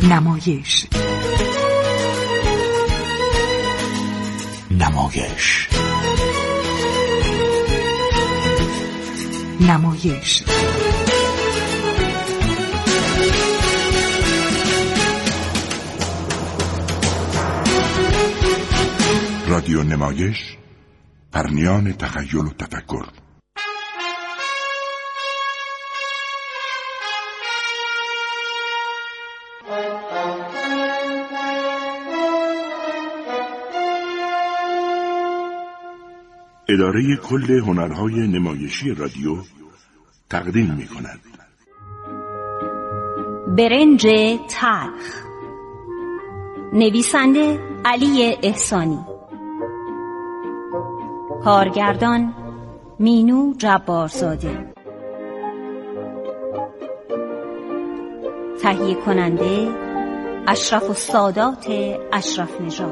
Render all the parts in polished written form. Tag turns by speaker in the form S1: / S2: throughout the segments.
S1: نمایش
S2: رادیو نمایش، پرنیان تخیل و تفکر. اداره کل هنرهای نمایشی رادیو تقدیم می‌کند.
S3: برنج تلخ، نویسنده علی احسانی، کارگردان مینو جبارزاده، تهیه کننده اشرف السادات اشرف نژاد.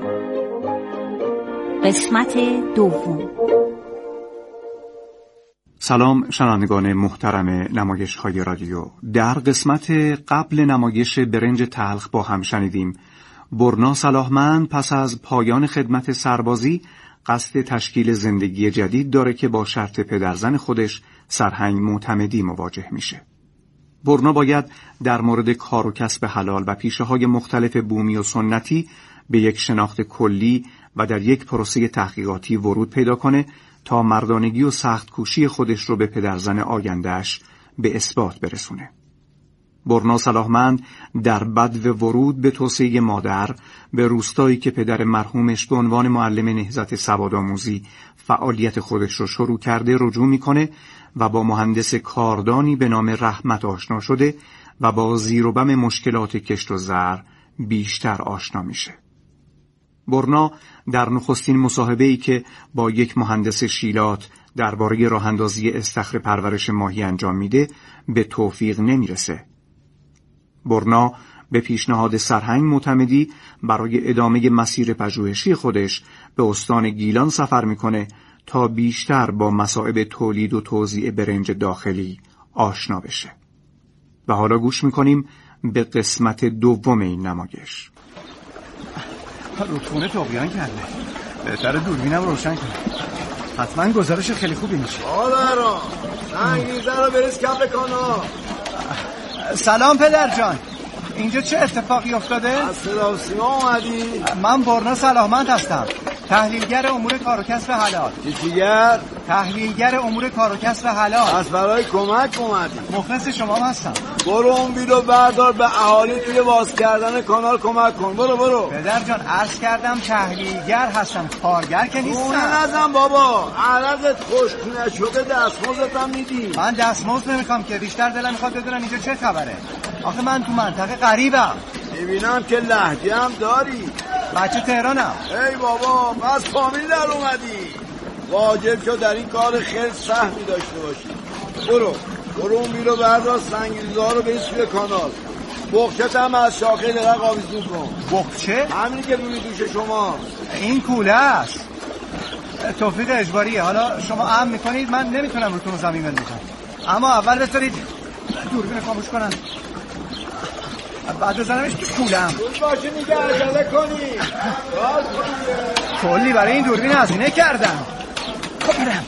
S3: قسمت دوم.
S4: سلام شنوندگان محترم نمایش‌های رادیو. در قسمت قبل نمایش برنج تلخ با هم شنیدیم برنا صلاحمند پس از پایان خدمت سربازی قصد تشکیل زندگی جدید داره که با شرط پدرزن خودش سرهنگ معتمدی مواجه میشه. برنا باید در مورد کار و کسب حلال و پیشه‌های مختلف بومی و سنتی به یک شناخت کلی و در یک پروسه تحقیقاتی ورود پیدا کنه تا مردانگی و سخت کوشی خودش رو به پدرزن آیندهش به اثبات برسونه. برنا صلاحمند در بدو ورود به توسعه مادر به روستایی که پدر مرحومش به عنوان معلم نهضت سوادآموزی فعالیت خودش رو شروع کرده رجوع میکنه و با مهندس کاردانی به نام رحمت آشنا شده و با زیر و بم مشکلات کشت و زرع بیشتر آشنا میشه. برنا در نخستین مصاحبه‌ای که با یک مهندس شیلات درباره راه‌اندازی استخر پرورش ماهی انجام میده به توفیق نمیرسه. برنا به پیشنهاد سرهنگ معتمدی برای ادامه مسیر پژوهشی خودش به استان گیلان سفر میکنه تا بیشتر با مصائب تولید و توزیع برنج داخلی آشنا بشه. و حالا گوش میکنیم به قسمت دوم این نمایش.
S5: رودخونه طغیان کرده، بهتره دوربینم روشن کنم. حتما گزارش خیلی خوبی میشه.
S6: آدارا انگیزه رو بریز کف کانال.
S5: سلام پدر جان، اینجا چه اتفاقی افتاده؟
S6: از صدا و سیما اومدی؟
S5: من برنا صلاحمند هستم، تحلیلگر امور کار و کسب حلال.
S6: چیگر؟
S5: تحلیلگر امور کار و کسب حلال.
S6: از برای کمک اومدی؟
S5: مخلص شما هستم.
S6: برو اون ویدو بردار، به اهالی توی باز کردن کانال کمک کن. برو
S5: پدر جان عرض کردم تحلیلگر هستم، کارگر که نیستم.
S6: خونه نزن بابا، عرضت خشک نشده دستمزدت هم میدی.
S5: من دستمزد نمیخوام که، بیشتر دلم میخواد بدونم اینجا چه خبره. آخه من تو منطقه غریبم.
S6: میبینم که لهجه هم داری.
S5: بچه تهرانم.
S6: ای بابا بس فامیل در اومدی، واجب شد در این کار خیلی سهمی داشته باشی. برو اون بیرو بردار، سنگیزها رو به سوی کانال. بخچت هم از شاخه درق آویزون کن.
S5: بخچه؟
S6: همینی که روی دوش شما.
S5: این کوله است، توفیق اجباریه. حالا شما امر میکنید، من نمیتونم روتون زمین بندازم، اما اول بذارید دوربین خاموش کنم، بعد بزنمش تو کولم.
S6: بود باشه میگه عجله کنی.
S5: کلی برای این دوربین هزینه کردم. برم.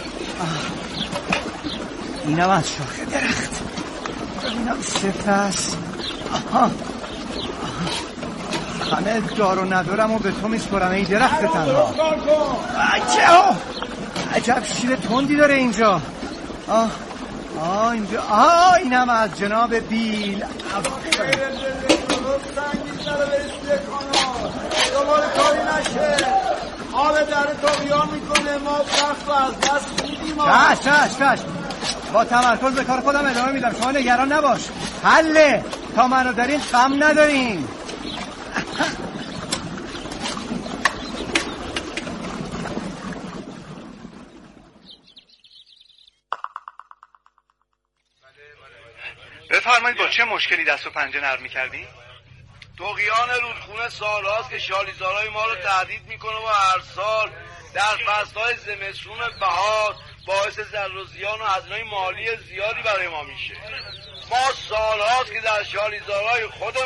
S5: اینم از شاخه درخت، اینم سفت است. همه دار و ندارم و به تو میسپرم ای درخت تنها. عجب شیر تندی داره اینجا. اینجا اینم از جناب بیل.
S6: دوباره کاری نشه، آب در طغیان میکنه، ما وقت از دست میدیم.
S5: چش با تمرکز به کار خودم ادامه میدم، شما نگران نباش. حله، تا منو دارین غم ندارین. بفرمایید با چه مشکلی دست و پنجه نرم می‌کردین؟
S6: طغیان رودخونه سال‌هاست که شالیزارای ما رو تهدید میکنه و هر سال در فصل‌های زمستون بهار باعث ضرر و زیان و هزینه‌های مالی زیادی برای ما میشه. ما سال‌هاست که در شالیزارای خودمون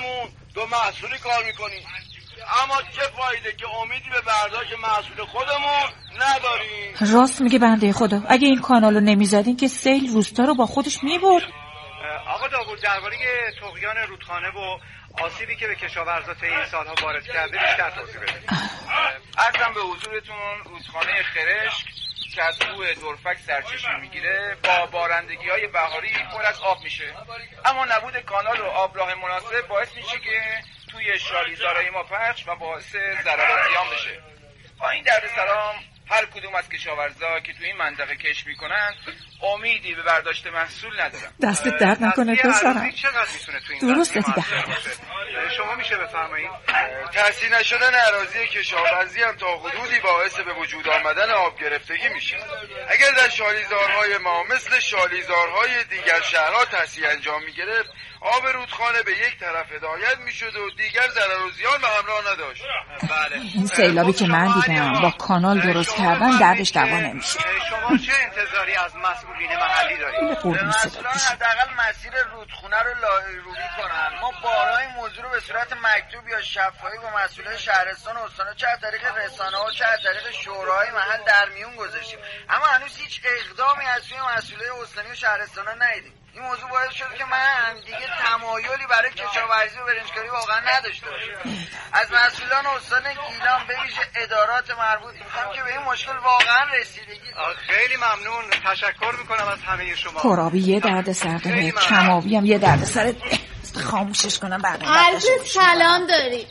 S6: تو محصولی کار میکنی، اما چه فایده که امیدی به برداشت محصول خودمون نداریم.
S1: راست میگه بنده خدا، اگه این کانالو نمیزدین که سیل روستا رو با خودش میبرد.
S5: آقا داوود، درباره طغیان رودخانه و آسیبی که به کشاورزات این سالها وارد کرده بیشتر توضیح بده.
S7: عرضم به حضورتون رودخانه خرشک که از کوه دورفک سرچشمه میگیره با بارندگی‌های بهاری پر از آب میشه، اما نبود کانال و آبراه مناسب باعث میشه که توی شالیزارای ما پخش و باعث ضرر و زیان بشه. با این دردسرام هر کدوم از کشاورزا که توی این منطقه کشت میکنن امیدی به برداشت محصول ندارن.
S1: دستت درد نکنه پسرم.
S5: چقدر میتونه توی این
S1: درسته دیگه.
S5: شما میشه بفرمایید؟
S6: تحصیل نشدن اراضی کشاورزی هم تا حدودی باعث به وجود آمدن آب گرفتگی میشه. اگر در شالیزارهای ما مثل شالیزارهای دیگر شهرها تحصیل انجام میگرفت، آب رودخانه به یک طرف هدایت میشد و دیگر ضرر و زیان به همراه نداشت.
S5: بله.
S1: این سیلابی که من دیدم با کانال درست کردن دردش دوا نمیشه.
S5: شما چه انتظاری از مسئولین محلی دارید؟
S1: قربون صدات بشه.
S6: حداقل مسیر رودخانه رو راهروی کنن. ما بارها این موضوع رو به صورت مکتوب یا شفاهی با مسئولین شهرستان و استان چه از طریق رسانه‌ها چه از طریق شورای محل در میون گذاشتیم، اما هنوز هیچ اقدامی از سوی مسئولین استانی و شهرستان‌ها ندیدیم. این موضوع باعث شده که من دیگه تمایلی برای کشاورزی و برنجکاری واقعا نداشته باشم. از مسئولان استان گیلان به ویژه ادارات مربوط میخوام که به این مشکل واقعا رسیدگی کنن.
S5: خیلی ممنون، تشکر میکنم از همه شما.
S1: پرابی یه درد سر داره، کمابی هم یه درد سر. خاموشش کنم بعد.
S8: عرض سلام داری.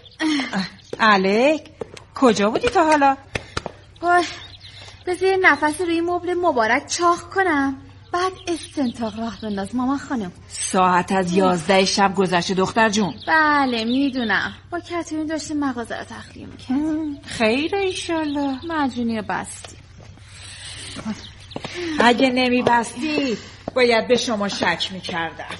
S1: الک کجا بودی تا حالا؟
S8: وای بذار نفس روی مبل مبارک چاق کنم بعد استنتاق راه بنداز ماما خانم.
S1: ساعت از 11 شب گذشته دختر جون.
S8: بله میدونم، با کترین داشتیم مغازه رو تخلیه میکنم.
S1: خیر ایشالله.
S8: مجونی بستی.
S1: اگه نمیبستی باید به شما شک میکردم.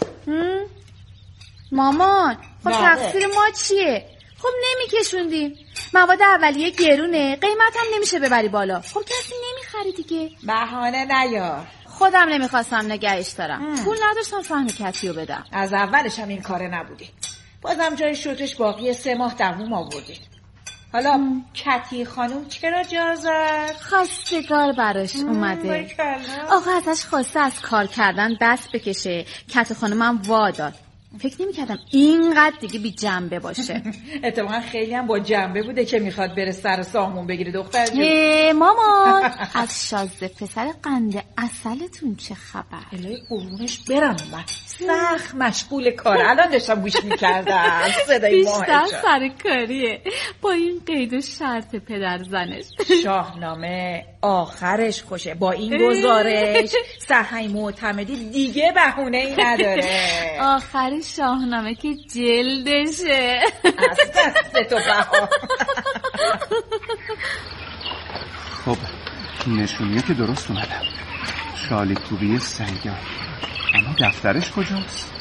S8: مامان خب تقصیر ما چیه؟ خب نمیکشوندیم، مواد اولیه گرونه، قیمت هم نمیشه ببری بالا. خب کسی نمیخری دیگه.
S1: بهانه نیار.
S8: خودم نمیخواستم نگهش دارم. پول نداشتم سهم کتیو بدم.
S1: از اولش هم این کاره نبودی. بازم جای شوتش باقی 3 ماه دووم آوردی. حالا کتی خانم چرا جا زد؟
S8: خواستگار براش اومده. آقا ازش خواسته از کار کردن دست بکشه. کت خانم هم واداد. فکر نمی‌کردم اینقدر دیگه بی جنبه باشه.
S1: اتفاقا خیلی هم با جنبه بوده که میخواد بره سر سامون بگیره دختر جون.
S8: مامان از شازده پسر قند عسلتون چه خبر؟
S1: الهی قربونش برم من سخت مشغول کاره. الان داشتم گوش میکردم صدای ماهش.
S8: بیشتر سر کاریه با این قید و شرط پدر زنش.
S1: شاهنامه آخرش خوشه. با این گزارش سحی معتمدی دیگه بهونه‌ای نداره.
S8: آخر شاهنامه که جلدشه.
S1: از دست تو بها.
S4: خب نشونیه که درست اومدم. شالی کوبی سیاه، اما دفترش کجاست؟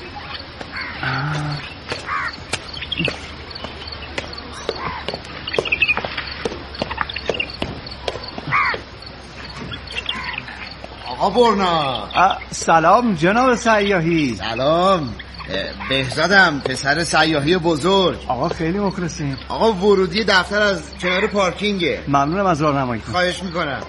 S6: آقا برنا.
S5: سلام جناب سیاهی.
S6: سلام، بهزادم پسر سیاهی بزرگ.
S5: آقا خیلی مخلصیم.
S6: آقا ورودی دفتر از کنار پارکینگه.
S5: ممنونم از راهنماییتون.
S6: خواهش میکنم.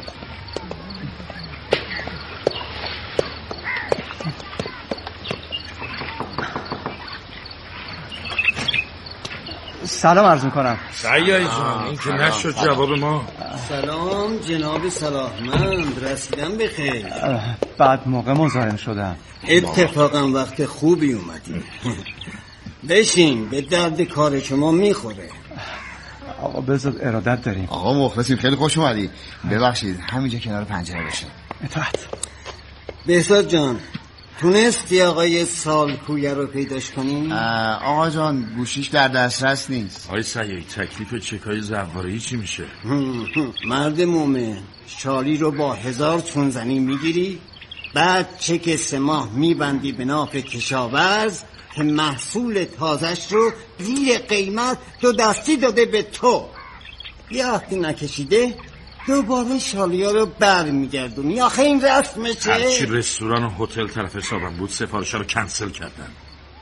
S5: سلام عرض میکنم.
S2: سیاهی جان این که نشد جواب ما.
S9: سلام جناب صلاحمند، رسیدم بخیر.
S5: بعد موقع مزاحم شدم.
S9: اتفاقا وقت خوبی اومدی. بشین، به درد کار شما میخوره.
S5: آقا بذار ارادت داریم.
S6: آقا مخلصیم، خیلی خوش اومدی. ببخشید همینجا کنار پنجره بشین.
S5: اطاعت.
S9: بهزاد جان تونستی آقای سالکویه رو پیداش کنی؟
S6: آقا جان گوشیش در دسترس نیست.
S2: آقای سیاهی تکلیف چکای زواره‌ای چی میشه؟
S9: مرد مومن، شالی رو با 1000 چونزنی میگیری، بعد چک 3 ماه میبندی به ناف کشاورز که محصول تازش رو زیر قیمت 2 دستی داده به تو. یه وقتی نکشیده دوباره شالیا رو برمیگردونی. آخه این رسمه چه؟
S2: هرچی رستوران و هتل طرف حسابم بود سفارش رو کنسل کردن.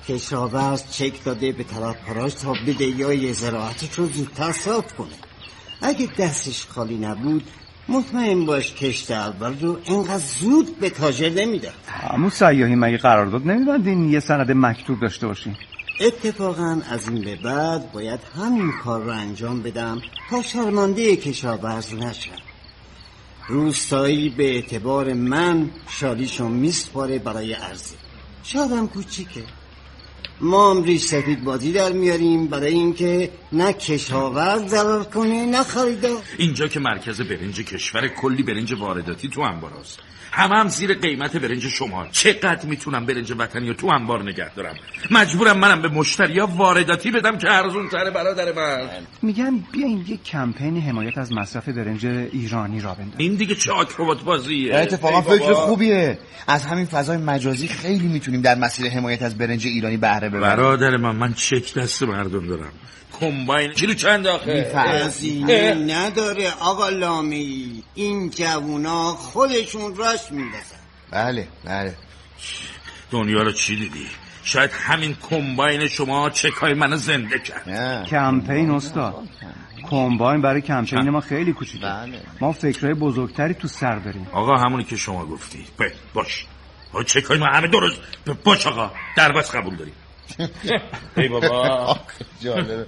S9: کشاورز چک داده به طلبکاراش تا بدهی‌های زراعتش رو زودتر صاف کنه. اگه دستش خالی نبود مطمئن باش کشت اول رو اینقدر زود به تاجر نمیدن.
S4: عمو سیاحی مگه قرارداد نمی‌بندین یه سند مکتوب داشته باشین؟
S9: اتفاقا از این به بعد باید همین کار رو انجام بدم تا شرمنده کشاورز نشم. روستایی به اعتبار من شالیشو میسپاره برای عرضه. شادم کوچیکه، ما هم ریش سفید بازی در میاریم برای اینکه نه کشاورز ضرر کنه نه خریدار.
S2: اینجا که مرکز برنج کشور، کلی برنج وارداتی تو انبار هست، هم زیر قیمت برنج شما. چقدر میتونم برنج وطنی رو تو انبار نگه دارم؟ مجبورم منم به مشتریا وارداتی بدم که ارزون تره برادر من.
S4: میگن بیاین یک کمپین حمایت از مصرف برنج ایرانی را بندازیم.
S2: این دیگه چه آکروبات بازیه؟
S10: اتفاقا فکر خوبیه. از همین فضای مجازی خیلی میتونیم در مسیر حمایت از برنج ایرانی بهره ببریم.
S2: برادر من چک دست مردم دارم. کمباین کیلو چند آخه؟
S9: هزینه نداره آقا لامی، این جوونا خودشون راست میندازن.
S10: بله
S2: دنیا رو چی دیدی؟ شاید همین کمباین شما چکای منو زنده کرد.
S4: کمپین استاد، کمباین برای کمپین ما خیلی کوچیکه. ما فکرهای بزرگتری تو سر داریم.
S2: آقا همونی که شما گفتی. باش چکای ما همه درست. باش آقا، دربست قبول داریم. ای بابا
S10: جالبه.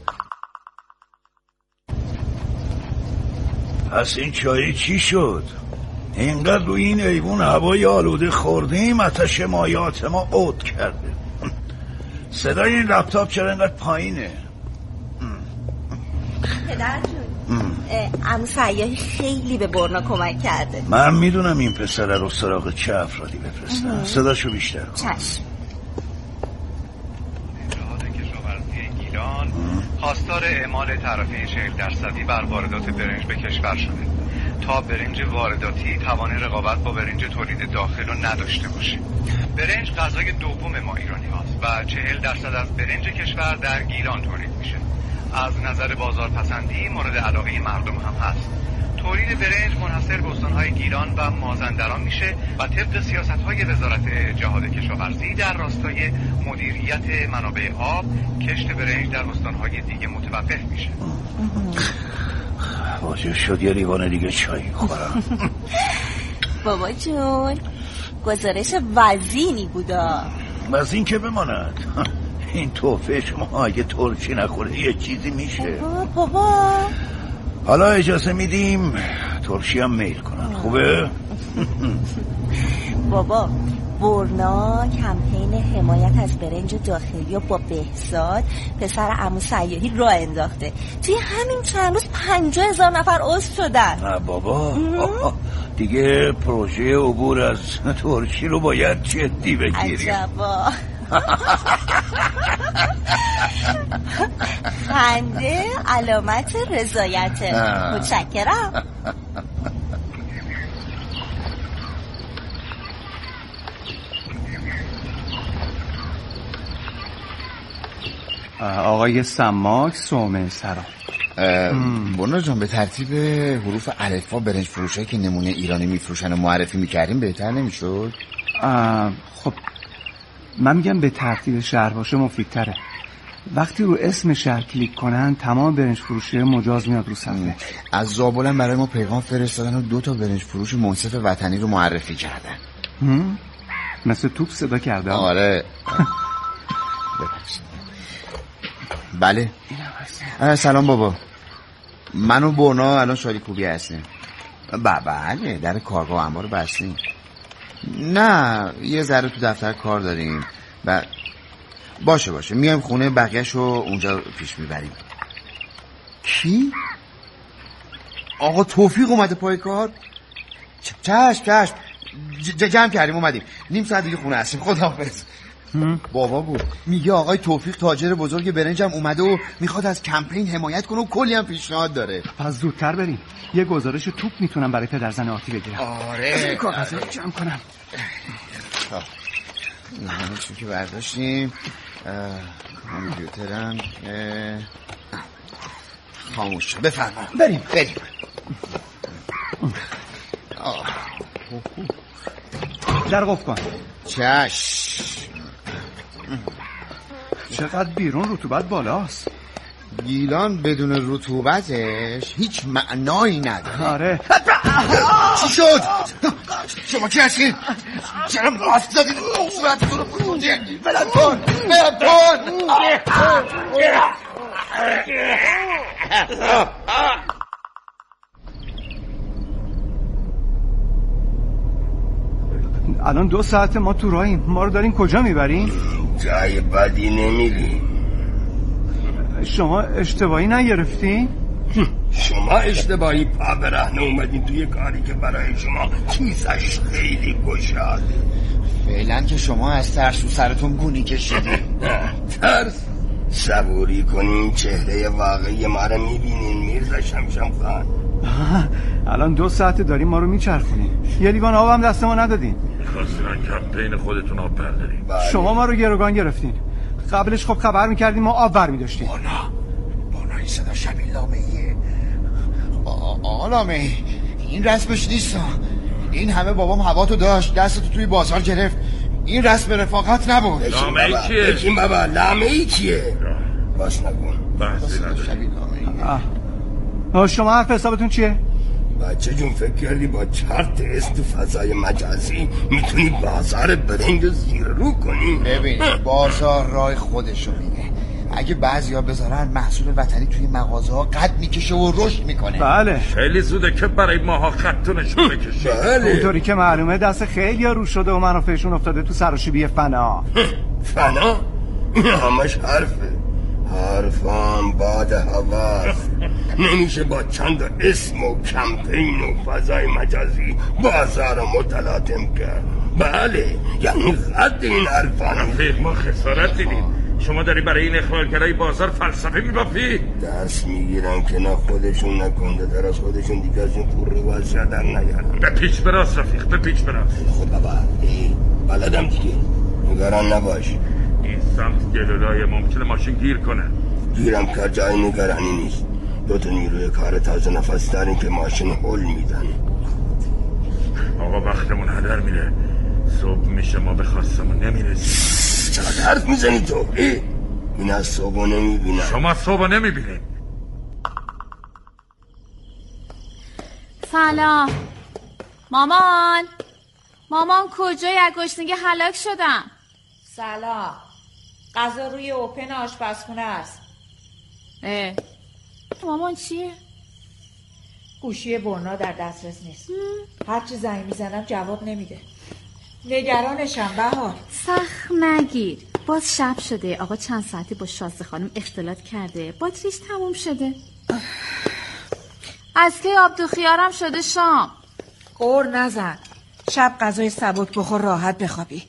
S6: پس این چای چی شد؟ اینقدر روی این ایوون هوای آلوده خوردیم آتش مایات ما قود کرده. صدای این لپتاپ چرا اینقدر پایینه؟
S11: پدر جون، عمو سیاحی خیلی به برنا کمک کرده.
S6: من میدونم این پسره رو سراغ چه افرادی بفرستم. صداشو بیشتر.
S11: چشم.
S12: خواستار اعمال تعرفه 40% بر واردات برنج به کشور شده تا برنج وارداتی توان رقابت با برنج تولید داخل رو نداشته باشه. برنج غذای دوم ما ایرانی هاست و 40% از برنج کشور در گیلان تولید میشه. از نظر بازارپسندی مورد علاقه مردم هم هست. تولید برنج منحصر به استانهای گیلان و مازندران میشه و طبق سیاست‌های وزارت جهاد کشاورزی در راستای مدیریت منابع آب، کشت برنج در استانهای دیگه متوقف میشه.
S6: واجب شد یه لیوان دیگه چای خورم.
S11: بابا جون، گزارش وزینی بودا.
S6: وزین که بماند. این توفه شما اگه ترشی نخوره یه چیزی میشه.
S11: بابا
S6: حالا اجازه میدیم ترشی هم میل کنن. خوبه؟
S11: بابا برنا کمپین حمایت از برنج داخلی و با بهزاد پسر عمو سیاحی راه انداخته. توی همین چند روز 50,000 نفر عضو شدن.
S6: نه بابا دیگه پروژه عبور از ترشی رو باید جدی بگیریم.
S11: عجبا. خنده علامت رضایته. متشکرم.
S4: آقای سماک سومه سرا.
S10: برنا جان به ترتیب حروف الفبا برنج فروشایی که نمونه ایرانی میفروشن و معرفی میکردیم بهتر نمیشد؟
S4: خب من میگم به ترتیب شهر باشه مفیدتره. وقتی رو اسم شهر کلیک کنن تمام برنج فروشی مجاز میاد رو صفحه.
S10: از زابلن برای ما پیغام فرستادن و 2 تا برنج فروش منصف وطنی رو معرفی کردن.
S4: مثل توپ صدا کردن.
S10: آره. بله. سلام بابا، من و برنا الان شالی کوبی هستیم. بله در کارگاه انبار بستیم. نه یه ذره تو دفتر کار داریم. باشه میایم خونه، بقیه‌شو اونجا پیش میبریم. کی؟ آقا توفیق اومده پای کار؟ چشم جمع کردیم اومدیم. نیم ساعت دیگه خونه هستیم. خداحافظ. بابا بود میگه آقای توفیق تاجر بزرگ برنجم اومده و میخواد از کمپین حمایت کنه و کلی هم پیشنهاد داره.
S4: پس زودتر بریم. یه گزارش توپ میتونم برای پدرزن آتی بگیرم.
S10: آره
S4: کاغذ جمع کنم.
S10: همه چون که برداشتیم. کامپیوترم خاموش. بفرما بریم.
S4: در قفل کن.
S10: چشم.
S5: چقدر بیرون رطوبت بالاست.
S10: گیلان بدون رطوبتش هیچ معنایی نداره.
S5: آره.
S10: چی شد؟ شما کی هستید؟ چرا ماست زدید صورتتون رو فرودید؟ بلند کن
S5: الان 2 ساعت ما تو راهیم. ما رو دارین کجا میبرین؟
S13: جای بدی نمیریم.
S5: شما اشتباهی نگرفتین؟
S13: شما اشتباهی پا برهنه اومدین توی کاری که برای شما کیسش خیلی گشاده.
S10: فعلا که شما از ترس و سرتون گونی کشیدین.
S13: ترس؟ صبوری کنین چهره واقعی ما رو میبینین میرزا شمشم خان.
S5: الان 2 ساعت داریم ما رو میچرخونین. یه لیوان آب هم دست ما ندادین.
S2: خواستن کمپین خودتون آب بردارین.
S5: شما ما رو گروگان گرفتین. قبلش خب خبر میکردیم ما آب بر میداشتیم.
S10: بانا این صدا شبیه لامهیه. لامهی این رسمش نیست. این همه بابام هوا تو داشت دستتو توی بازار گرفت. این رسم رفاقت نبود.
S2: لامهی کیه؟
S13: بکین بابا لامهی کیه؟ باش نکن
S2: بحثی
S5: نداری. شما حرف حسابتون چیه؟
S13: بچه جون فکر کردی با چرت اسم تو فضای مجازی میتونی بازار برنج زیر رو کنی؟
S10: ببین بازار راه خودشو میده. اگه بعضیا بذارن محصول وطنی توی مغازه ها قد میکشه و رشد میکنه.
S5: بله
S2: خیلی زوده که برای ماها خطونشون بکشی.
S13: بله
S5: اونطوری که معلومه دست خیلی ها رو شده و منافعشون افتاده تو سراشیبی فنا.
S13: فنا؟ همش حرفه. حرفان باد هواست. نمیشه با چند اسم و کمپین و فضای مجازی بازار رو متلاطم کرد. بله یعنی قد این حرفان.
S2: رفیق ما خسارت دیدیم. شما داری برای این اخلالگرای بازار فلسفه میبافی؟
S13: دست میگیرن که نه خودشون نکنده در از خودشون دیگه از این پور رواز در نیارن.
S2: به پیچ براست رفیق به پیچ براست.
S13: خب بابا بلدم دیگه نگران نباش.
S2: این سمت گلولای ممکنه ماشین گیر کنه.
S13: گیرم که جای نگرانی نیست. 2 نیروی کار تازه نفس داریم که ماشین هل میدن.
S2: آقا وقتمون هدر میره. صبح میشه ما به خواستمون نمیرسیم.
S13: چقدر حرف میزنی تو؟ این از صبح نمیبینم.
S2: شما صبح نمیبینیم.
S8: سلام مامان کجایی؟ از گشنگی هلاک شدم.
S1: سلام غذا روی اوپن آشپزخونه است.
S8: مامان چیه؟
S1: گوشی برنا در دسترس نیست. هرچی زنگ میزنم جواب نمیده. نگرانشم بهار.
S8: سخت نگیر. باز شب شده. آقا چند ساعتی با شازده خانم اختلاط کرده. باتریش تموم شده. از که آب دو خیارم شده شام.
S1: قور نزن. شب غذای سبک بخور راحت بخوابی.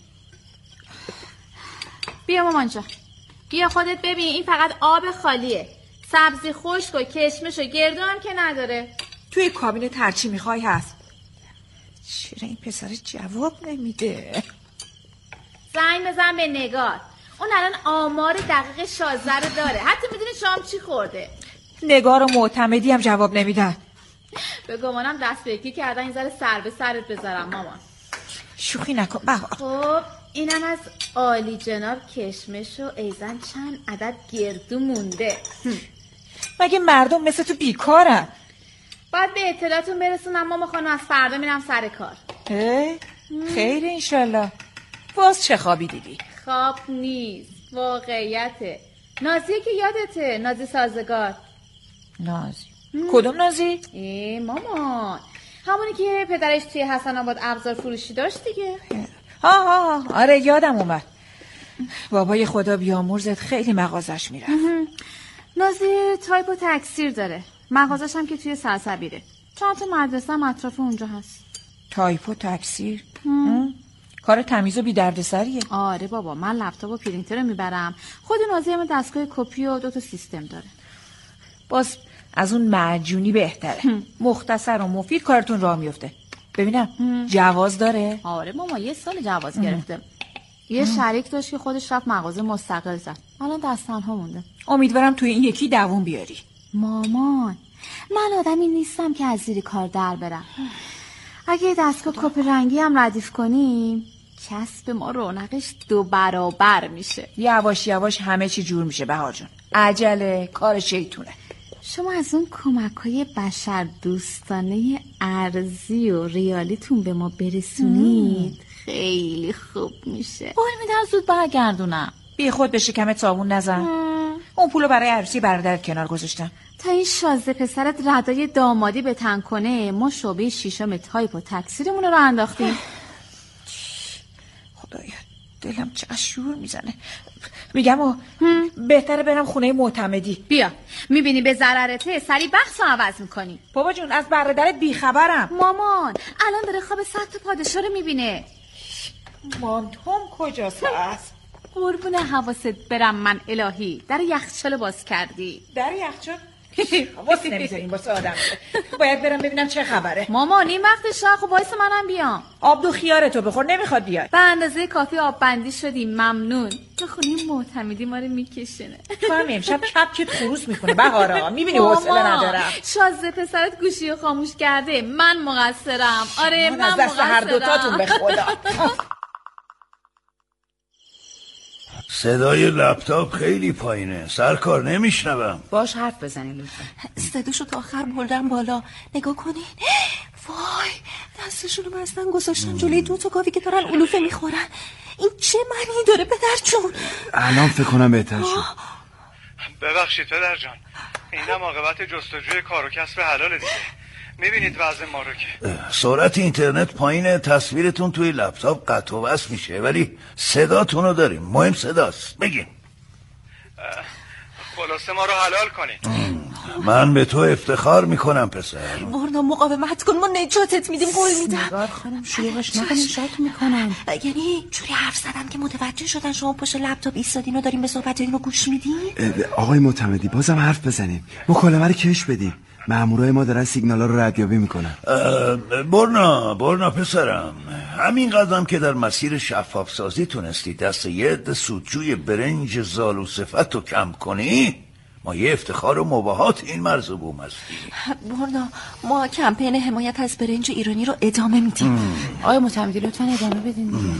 S8: بیا مامان جان. بیا خودت ببین این فقط آب خالیه. سبزی خشک و کشمش و گردو هم که نداره.
S1: توی کابین ترچی میخوای هست. چرا این پسر جواب نمیده؟
S8: زنگ بزن به نگار. اون الان آمار دقیق 16 رو داره. حتی میدونه شام چی خورده.
S1: نگار و معتمدی هم جواب نمیدن.
S8: به گمانم دست به یکی کردن این ذره سر به سرت بذارم مامان.
S1: شوخی نکن بهار.
S8: خب اینم از عالی جناب کشمش و ایزن چند عدد گردو مونده.
S1: مگه مردم مثل تو بیکارن؟
S8: باید به اطلاعتون برسونم ماما خانم از فردا میرم سر کار.
S1: خیر انشالله. باز چه خوابی دیدی؟
S8: خواب نیست واقعیته. نازیه که یادته، نازی سازگار.
S1: نازی؟ کدوم نازی؟
S8: مامان همونی که پدرش توی حسن آباد ابزار فروشی داشت دیگه.
S1: آره یادم اومد. بابای خدا بیامرزت خیلی مغازش میره.
S8: نازی تایپ و تکثیر داره. مغازش هم که توی سرسبیره. چند تا مدرسه هم اطراف اونجا هست.
S1: تایپ و تکثیر؟ کار تمیز و بی دردسریه.
S8: آره بابا من لپتاپ و پرینتر رو میبرم. خود نازی هم دستگاه کپی و 2 تا سیستم داره.
S1: باز از اون معجونی بهتره. مختصر و مفید کارتون راه میفته. ببینم جواز داره؟
S8: آره ماما 1 سال جواز گرفته. یه شریک داشت که خودش رفت مغازه مستقل زد. الان دست تنها مونده.
S1: امیدوارم توی این یکی دووم بیاری.
S8: مامان من آدمی نیستم که از زیر کار در برم. اگه دستگاه کپی رنگی هم ردیف کنیم کسب ما رونقش 2 برابر میشه.
S1: یواش یواش همه چی جور میشه بهار جون. عجله کار شیطونه.
S8: شما از اون کمک‌های بشر دوستانه ارزی و ریالیتون به ما برسونید خیلی خوب میشه.
S1: قول میدم زود برگردونم. بی خود به شکمت صابون نزن. اون پولو برای عروسی برادرت کنار گذاشتم.
S8: تا این شازده پسرت ردای دامادی بتن کنه ما شعبه 6 تایپ و تکثیرمون رو انداختیم.
S1: خدایا دلم چقدر شور میزنه. میگم بهتره برم خونه معتمدی.
S8: بیا میبینی به ضررته سری بحث رو عوض میکنی.
S1: بابا جون از برادرت بیخبرم.
S8: مامان الان داره خواب 100 تا پادشاه رو میبینه.
S1: مانتوم کجاست؟
S8: قربون حواست برم من الهی. در یخچال باز کردی.
S1: در یخچال؟ حواس نمیذاریم واسه آدم. باید برم ببینم چه خبره.
S8: مامان این وقت شاه خب واسه منم بیام.
S1: آب دو خیارتو بخور نمیخواد بیاد.
S8: به اندازه کافی آب بندی شدیم ممنون. تو خونه معتمدی ما رو میکشونه.
S1: تو هم امشب کپکت خروس میکنه بهارا. میبینی حوصله ندارم.
S8: شازده پسرت گوشی رو خاموش کرده. من مقصرم. آره من
S1: از دست هر دوتاتون به خدا.
S6: صدای لپتاپ خیلی پایینه. سرکار نمیشنوم.
S1: باش حرف بزنین لطفا.
S11: صداشو تا آخر بردم بالا. نگاه کنین. وای دستشون رو بستن گذاشتن جلوی 2 تا گاوی که دارن علوفه میخورن. این چه معنی داره پدر جون؟
S5: الان فکر کنم بهتر شد.
S12: ببخشید پدر جان، اینم عاقبت جستجوی کار و کسب حلال دیگه. میبینید وضع ما رو که
S6: سرعت اینترنت پایینه، تصویرتون توی لپتاپ قطع و وصل میشه ولی صداتون رو داریم. مهم صداست. بگین.
S12: خلاصه ما رو حلال کنید.
S6: من به تو افتخار میکنم پسر.
S11: برنا مقاومت کن ما نجاتت میدیم. قول میدم.
S1: نگار خانم شلوغش نکنین شک میکنن.
S11: یعنی جوری حرف زدم که متوجه شدن شما پشت لپتاپ ایستادین و داریم به صحبت اینو گوش میدین.
S5: آقای معتمدی بازم حرف بزنیم. مکالمه رو کش بدیم. مامورای ما دارن سیگنالا رو ردیابی میکنن.
S6: برنا پسرم، همین قدم که در مسیر شفاف سازی تونستی دست یه عده سودجوی برنج زالو صفت رو کم کنی، ما یه افتخار و مباهات این مرز و بوم هستی.
S11: برنا ما کمپین حمایت از برنج ایرانی رو ادامه میدیم.
S1: آقای معتمدی لطفا ادامه بدین.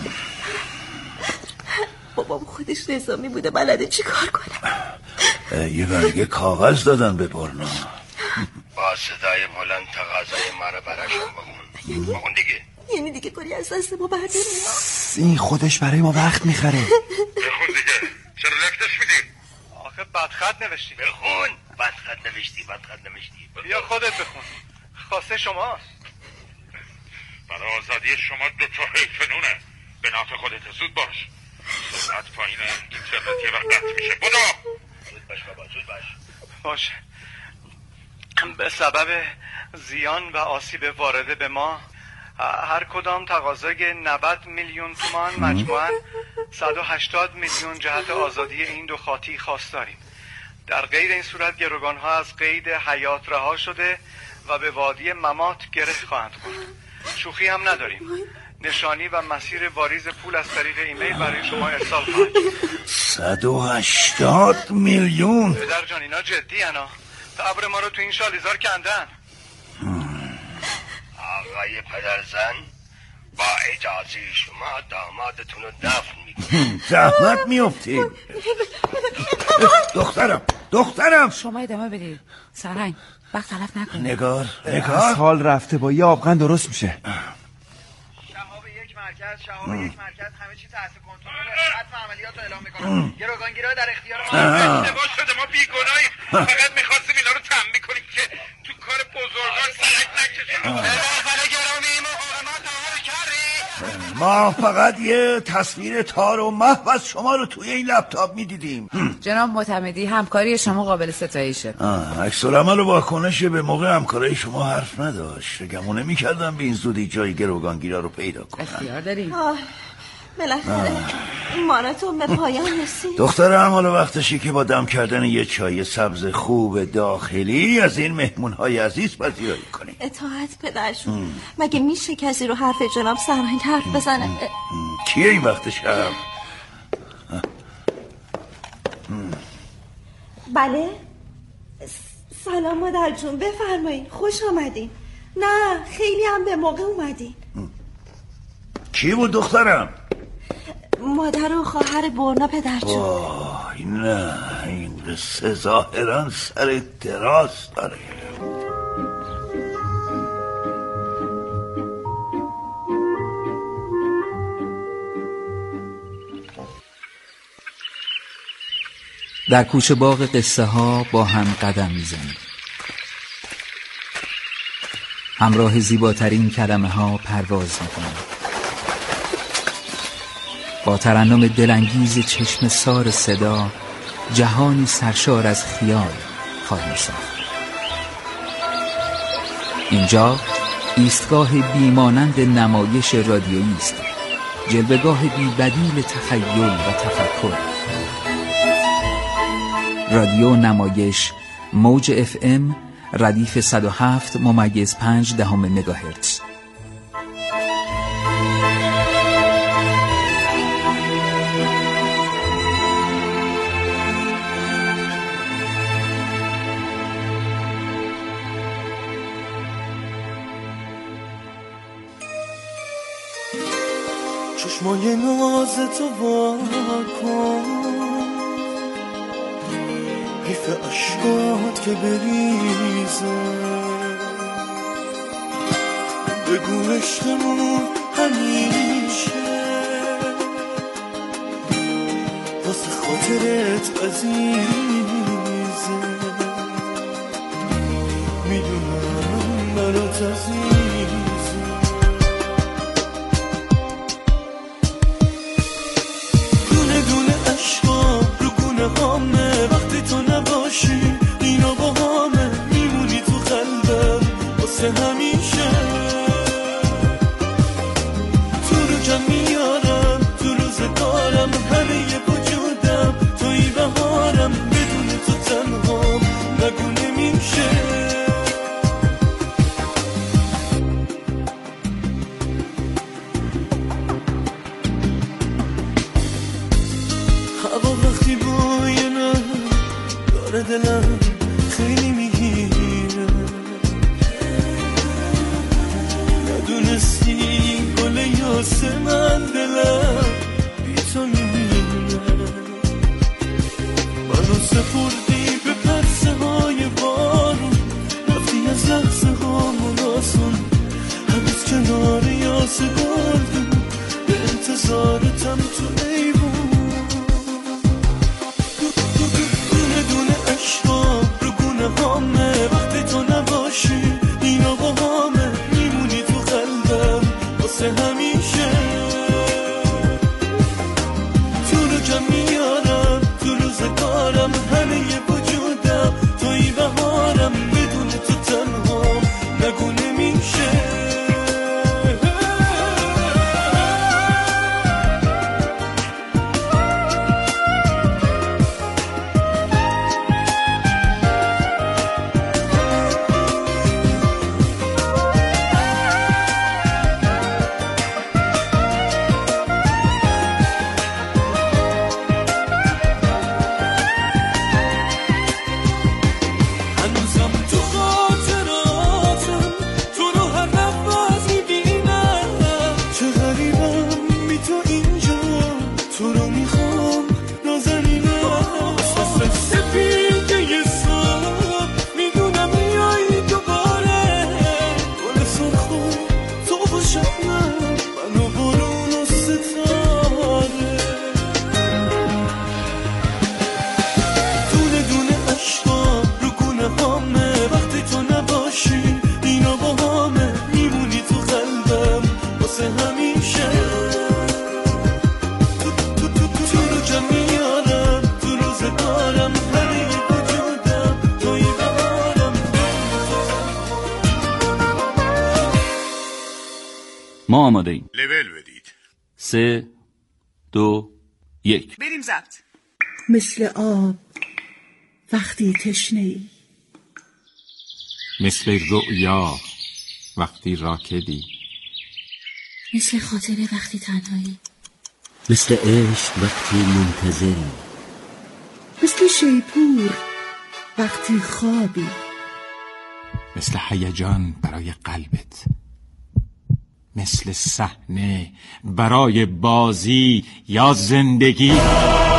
S11: بابام خودش نظامی بوده بلده چی کار کنه.
S6: یه برگه کاغذ دادن به برنا.
S13: با صدای بلند تقاضای ما رو براشون بخون دیگه.
S11: یعنی دیگه کاری از دست ما برداریم.
S5: این خودش برای ما وقت میخره.
S13: بخون دیگه. چرا لفتش میدی؟
S12: آخه بدخط نوشتی.
S13: بخون. بدخط نوشتی.
S12: بیا خودت بخون. خواسته شماست.
S2: برای آزادی شما 2 تا حیفنونه. به نفع خودت زود باش. سرعت پایین اینترنتی و قطع میشه. بدو.
S13: زود باش بابا زود باش.
S12: باشه. به سبب زیان و آسیب وارده به ما هر کدام تقاضای 90 میلیون تومان مجموعاً 180 میلیون جهت آزادی این 2 خاطی خواستاریم. در غیر این صورت گروگانها از قید حیات رها شده و به وادی ممات گره خواهند خورد. شوخی هم نداریم. نشانی و مسیر واریز پول از طریق ایمیل برای شما ارسال خواهد.
S6: 180 میلیون.
S12: پدر جان اینا جدی انا. صبر ما رو تو این شالیزار کندن.
S13: آقای پدرزن با اجازه شما دامادتون رو دفن میکنم.
S6: زحمت میفتی. دخترم
S1: شما ادامه بدید سرهنگ. وقت تلف نکنید.
S6: نگار
S5: از حال رفته با یه آبغن درست میشه.
S12: شهاب یک مرکز همه چی تحت کنترل. حتما عملیات رو اعلام میکنم. گروگانگیرها در اختیار ما.
S2: اشتباه شده ما بیگناهیم. فقط میخواستیم اینا رو تنبیه کنیم که تو کار بزرگان سرک نکشیم. گرامی مقاومت رو کردی.
S6: ما فقط یه تصویر تار و محو از شما رو توی این لپتاپ میدیدیم.
S1: جناب معتمدی همکاری شما قابل ستایشه.
S6: عکس العمل و واکنش به موقع همکاری شما حرف نداشت. گمونه میکردم به این زودی جای گروگانگیرا رو پیدا کنم.
S1: اختیار داریم.
S11: بالاخره ماراتون به پایان رسید.
S6: دخترم حالا وقتشی که با دم کردن یه چای سبز خوب داخلی از این مهمونهای عزیز پذیرایی کنی.
S11: اطاعت پدرشون. مگه میشه کسی رو حرف جناب سرهنگ حرف بزنه؟
S6: کیه این وقت شب؟
S11: بله سلام مادر جون بفرمایید. خوش آمدین. نه خیلی هم به موقع اومدین.
S6: کی بود دخترم؟
S11: مادر و خواهر برنا پدرجون.
S13: وای نه، این قصه ظاهرا سر دراز داره.
S14: در کوچه باغ قصه ها با هم قدم میزنیم. همراه زیباترین کلمه ها پرواز میکنیم. با ترنم دلانگیز چشم سار صدا جهانی سرشار از خیال خواهیم ساخت. اینجا ایستگاه بیمانند نمایش رادیویی است، جلوه‌گاه بی‌بدیل تخیل و تفکر. رادیو نمایش موج FM ردیف 107.5 مگاهرتز.
S15: چشمای ناز تو وا کن، حیف اشکات که بریزه، بگو عشقمون همیشه واسه خاطرت عزیزه. میدونم برات عزیزه. دونه دونه اشکام رو گونه هامه، وقتی تو نباشی اینا با همه، میمونی تو قلبم واسه همیشه. تو رو کم میارم تو روزگارم، همه ی وجودم توی بهارم، بدون تو تنهام نگو نمیشه. هوا وقتی بوی من داره دلم خیلی میگیره، ندونستی گل یاسه من دلم بی تو میمیره. منو سپردی به پرسه های بارون، رفتی از لحظه هامون آسون، هنوز کنار یاسه بردم به انتظارتم تو ایوون. دونه دونه اشکام رو گونه هامه، وقتی تو نباشی اینا با همه، میمونی تو قلبم واسه همیشه. تو رو کم میارم تو روزگارم، همه ی وجودم توی بهارم، بدون تو تنها نگو نمیشه. هنوزم تو خاطراتم، تو رو هر نفس میبینم، چه غریبم بی تو اینجا، تو رو میخوام نازنینم. احساس سپیده ی صبح میدونم میایی دوباره، گل سرخو تو با شبنم، من و بارون و ستاره. دونه دونه اشکام رو گونه هامه، وقتی تو نباشی اینا با همه، میمونی تو قلبم واسه همیشه. تو رو کم میارم تو روزگارم، همه ی وجودم توی بهارم.
S14: ما آماده ایم.
S2: لول بدید.
S14: 3 2 1
S1: بریم ضبط.
S16: مثل آب وقتی تشنه‌ای،
S17: مثل رؤیا وقتی راکدی،
S16: مثل خاطره وقتی تنهایی،
S9: مثل عشق وقتی منتظری،
S16: مثل شیپور وقتی خوابی،
S17: مثل هیجان برای قلبت، مثل صحنه برای بازی یا زندگی.